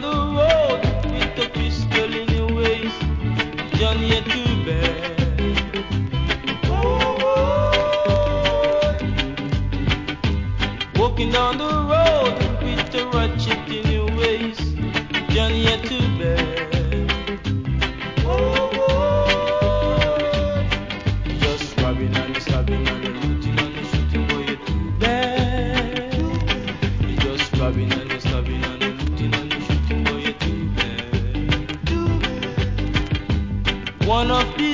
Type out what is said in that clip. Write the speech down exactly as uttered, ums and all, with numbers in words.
down the road with a pistol in your waist. Johnny, you're too bad. Walking down the road with a ratchet in your waist. Johnny, you're too bad. You're just robbing and stabbing and you're looting and you're shooting, boy, you're too bad. You're just robbing and you're stabbing and you're looting and you're shooting, boy, you're too bad. One of the